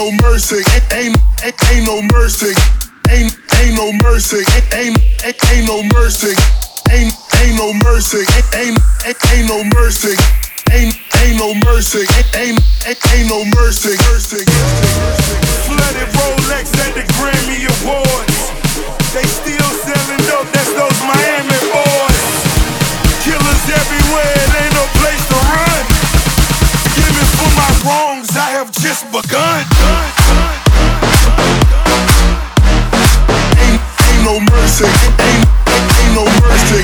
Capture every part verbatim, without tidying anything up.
no mercy, ain't ain't ain't no mercy, ain't ain't no mercy, ain't ain't ain't no mercy, ain't ain't no mercy, ain't ain't ain't no mercy, ain't ain't no mercy, ain't ain't ain't no mercy, mercy. Flooded Rolex at the Grammy Awards. They still selling dope, that's those Miami boys. Killers everywhere, it ain't no place to run. Forgive me for my wrongs, I have just begun. Ain't, ain't no mercy, ain't, ain't, ain't no mercy.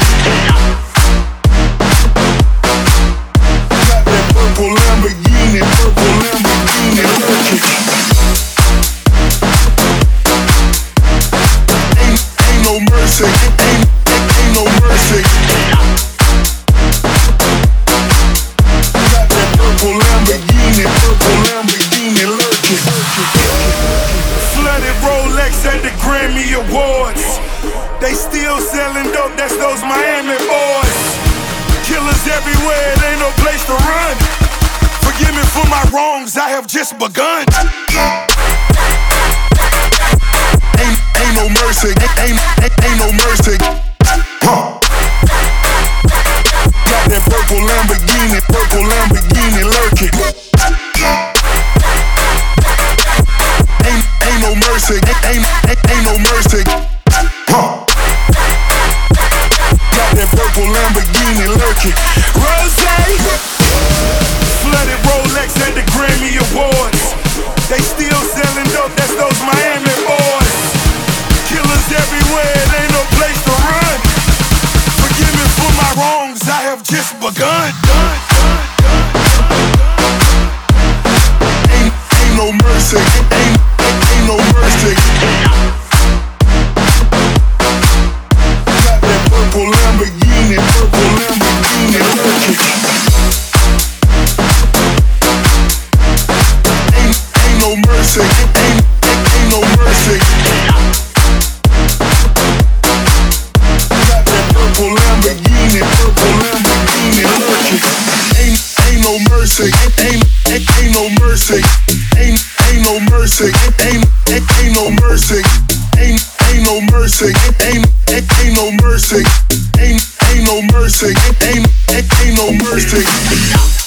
Got that purple Lamborghini, purple Lamborghini lurking. Ain't, ain't no mercy, ain't, ain't, ain't no mercy. Got that purple Lamborghini, purple Lamborghini lurking. Flooded Rolex at the Grammy Awards. They still selling dope, that's those Miami boys. Killers everywhere, it ain't no place to run. Forgive me for my wrongs, I have just begun. Ain't, ain't no mercy, ain't, ain't, ain't no mercy. Huh. Got that purple Lamborghini, purple Lamborghini lurking. Ain't, ain't no mercy, ain't, ain't, ain't no mercy. Huh. Got that purple Lamborghini lurking. Rose, flooded Rolex at the Grammy Awards. They still selling dope, that's those Miami boys. Killers everywhere, it ain't no place to run. Forgive me for my wrongs, I have just begun. Ain't, ain't no mercy, ain't, ain't, ain't no mercy. Got that purple Lamborghini, purple Lamborghini lurking. Ain't, ain't no mercy, ain't, ain't, ain't no mercy. Got that purple Lamborghini, purple Lamborghini lurking. Ain't, ain't no mercy, ain't, ain't, ain't no mercy. Ain't, ain't no mercy, ain't, ain't, ain't no mercy. Ain't, ain't no mercy, ain't, ain't, ain't no mercy. Ain't, ain't no mercy, ain't, ain't, ain't no mercy.